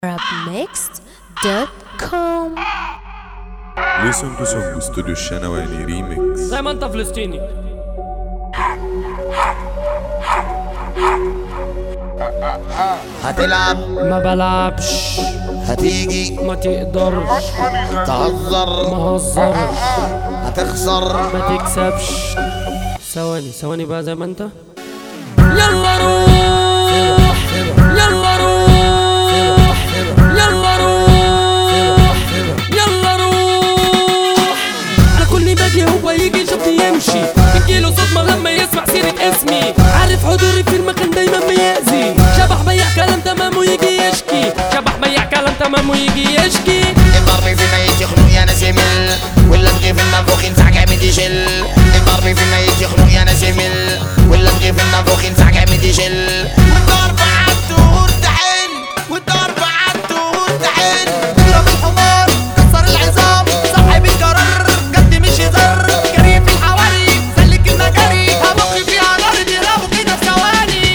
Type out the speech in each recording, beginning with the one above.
arabmixed.com. Listen to song استوديو الشنواني ريميكس. زي ما انت فلسطيني هتلعب ما بلعبش، هتيجي ما تقدرش تهزر ما هزرش، هتخسر ما تكسبش. ثواني بقى زي ما انت. يلا روح يلا روح يلا روح يلا روح. انا كل باجي هو يجي شفت يمشي، بتجيله صدمة لما يسمع سيرة اسمي. عارف حضوري في المكان دايما بيأذي، شبح بيع كلام تمام ويجي يشكي، شبح بيع كلام تمام ويجي يشكي. الضرب في الميت يخنق يا ناس يمل، ولا بغي في النافوخ ينسع جامد يشل. الضرب في الميت يخنق يا ناس يمل، ولا بغي في النافوخ ينسع جامد يشل. والضرب عالدهور تحن، والضرب عالدهور تحن. اضرب الحمار كسر العظام، صاحب القرار قد مش هزار. جري في الحواري سلك المجاري، هبقي فيها نار ضربه كده في ثواني.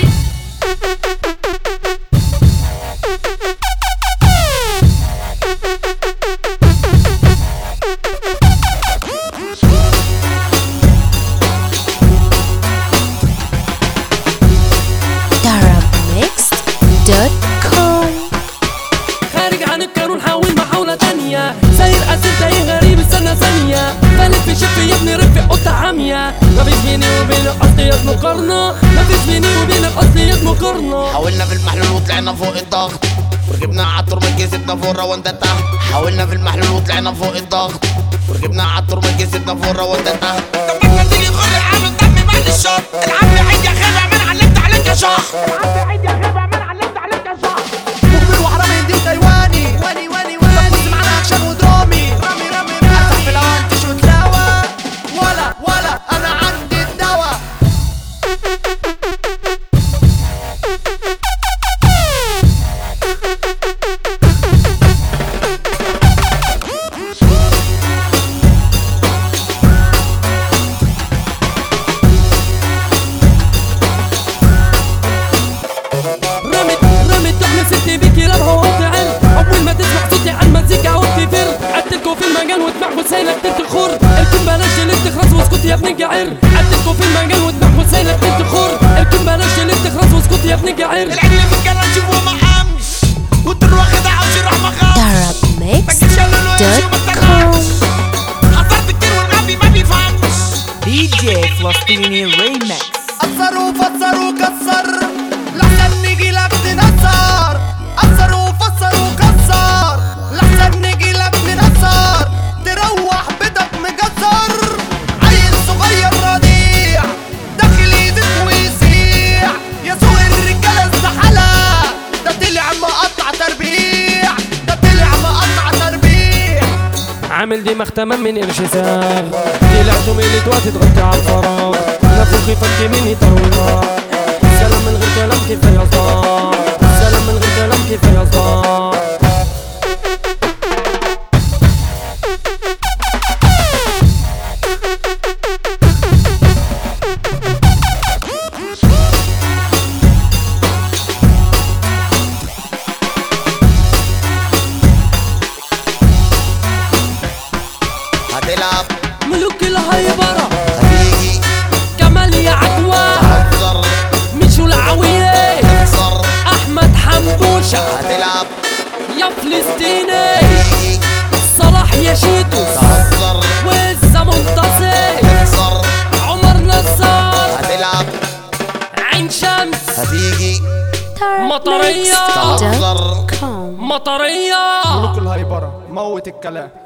arabmixed.com. خارج عن القانون حاول محاولة تانية، ساير أسير زي غريب استنى ثانية. فالف شف يا ابني رفق قطة عامية، مفيش بيني وبينك أصليات مقارنة، مفيش بيني وبينك أصليات مقارنة. حاولنا في المحلول وطلعنا فوق الضغط، وركبنا عالترمج كسبنا فوق وانت تحت. حاولنا في المحلول وطلعنا فوق الضغط، وركبنا عالترمج كسبنا فوق وانت تحت. طب ما تيجي تغر العاب الدم بعد الشط، العب عيد يا خيبة من علمت عليك يا شح. العب عيد يا خيبة من علمت عليك يا شح. مخبر وحرامي هندي وتايواني، واني بص معانا اكشن ودرامي. رامي افتح في الهوا انتش وتلاوى، ولا انا عندي الدوا. رمت تحمل ستي بيكي لبها وقطعن. أول ما تسمع صوتي عن مزيكا وتفر، قتلكوا في المجال ودماغكوا سايلة تخر. الكون بلاش اللي تخرس واسكت يا ابن الجعير. قتلكوا في المجال ودماغكوا سايلة تخر. الكون بلاش اللي تخرس واسكت يا ابن الجعير. العجل في الجنة نشوفه ما حمش، والدروة خدع وشرح ما خافش. arabmixed.com. حصلت كتير والغبي ما بيفهمش. دي جي فلسطيني ريمكس. أثر وفسر وكسر، لحسن نيجي لك تنصر. أثر وفسر وكسر، لحسن نيجي لك تنصر. تروح بيتك مكسر، عيل صغير رضيع داخل يزيد ويسيع. يا سوق الرجالة الزحلة، ده طلع مقطع تربيع، ده طلع مقطع تربيع. عامل دماغ تمام من قرش ساغ، طلعتوا ميلة وقت تغطي عالفراغ. نفوخي فك مني طروة، سلام من غير كلام كفاية صداع، سلام من غير كلام كفاية صداع. هتلعب ملوك الهيبرة هتيجي كمال يا عدوى، تهزر مشوا العوية تخسر. أحمد حنبوشة، هتلعب يا فلسطيني هتيجي صلاح يا شيتوس، تهزر وزة منتصر تخسر. عمر نصار، هتلعب عين شمس هتيجي مطرية تهزر. arabmixed.com. مطرية. ملوك الهيبرة موت الكلام.